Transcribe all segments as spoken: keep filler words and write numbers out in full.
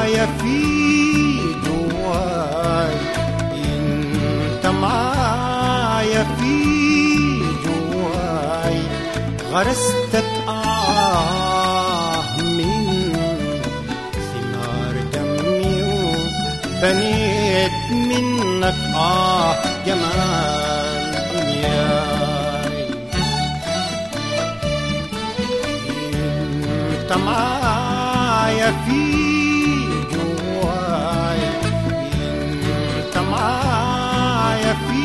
معايا في جواي، انت معايا في جواي، غرستك آه من ثمار دمي وبنيت منك آه جمال دنياي. انت معايا في جواي، انت معايا في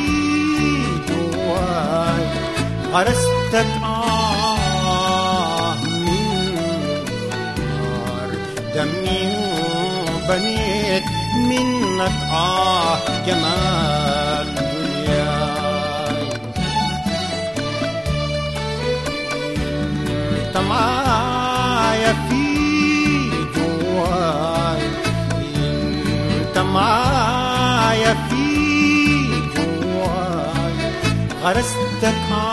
جواي، غرستك آه من نار دمي وبنيت منك آه جمال دنياي. انت معايا في جواي، انت معايا في جواي، غرستك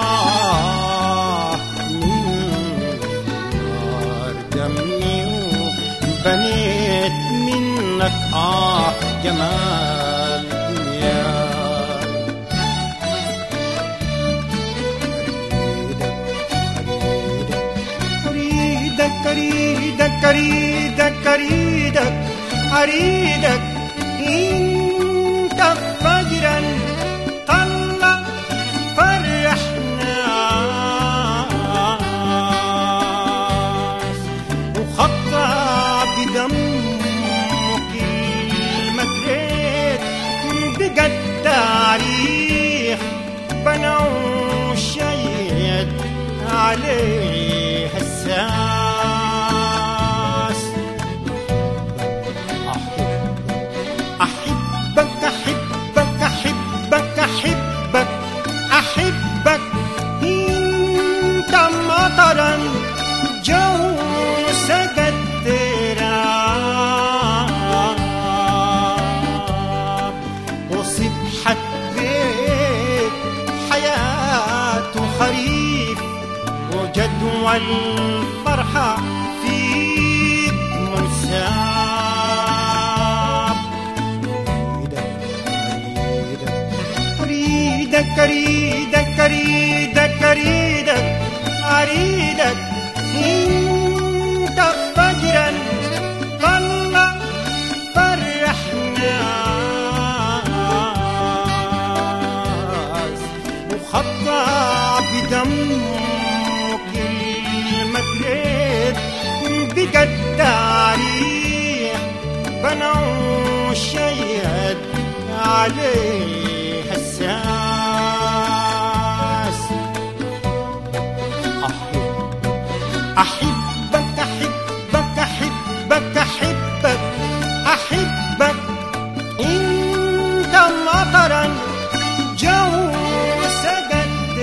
آه من نار دمي وبنيت منك آه جمال دنياي. أريدك أريدك أريدك أريدك أريدك أنت فجرا طلع فرحنا وخطى بدمك المجريت بقى التاريخ بنوا شيد عليه الساس. أحبك أحبك أحبك أحبك أحبك أنت مطرا جو سقى التراب وصبحت بيت حياته خريف وجدوى الفرحة فيك منساب. أريدك أريدك أريدك أريدك أريدك أنت فجرا طلع فرحنا وخطى بدمك المجريت بقى التاريخ بنوا شيد عليه الساس. أحبك أحبك أحبك أحبك أحبك أنت مطرا جو سقى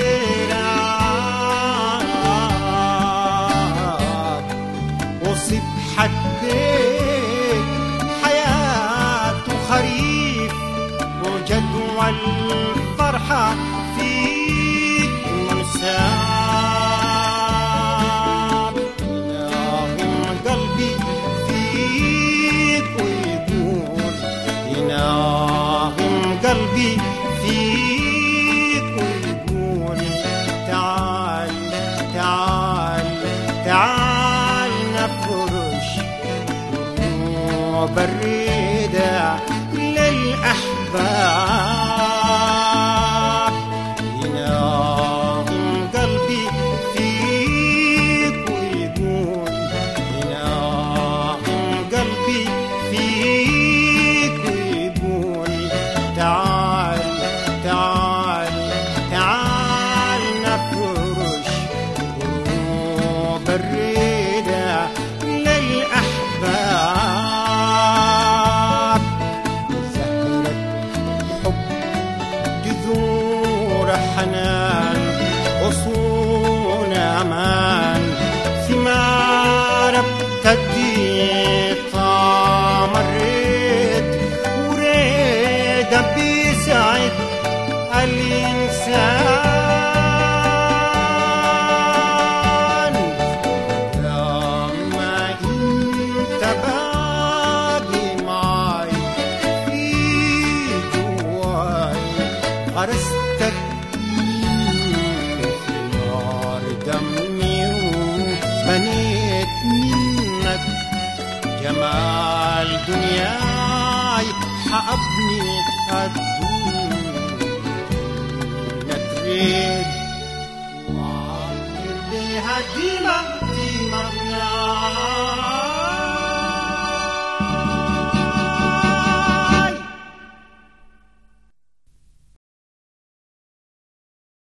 التراب وصبحت بيك حياته خريف وجدوى الفرحة فيك منساب. يناغم قلبي فيك ويقول، يناغم قلبي فيك ويقول تعال تعال تعال نفرش وبريدة للأحباب. يناغم قلبي فيك ويقول، يناغم قلبي فيك ويقول تعال تعال تعال نفرش وبريدة للأحباب. زهرة حب جذور حنان غصون أمان ثمار ابتدي طال حرستك بثمار دمي وبنيت منك جمال دنياي حأبني الدنيا تريد وعطر بها ديما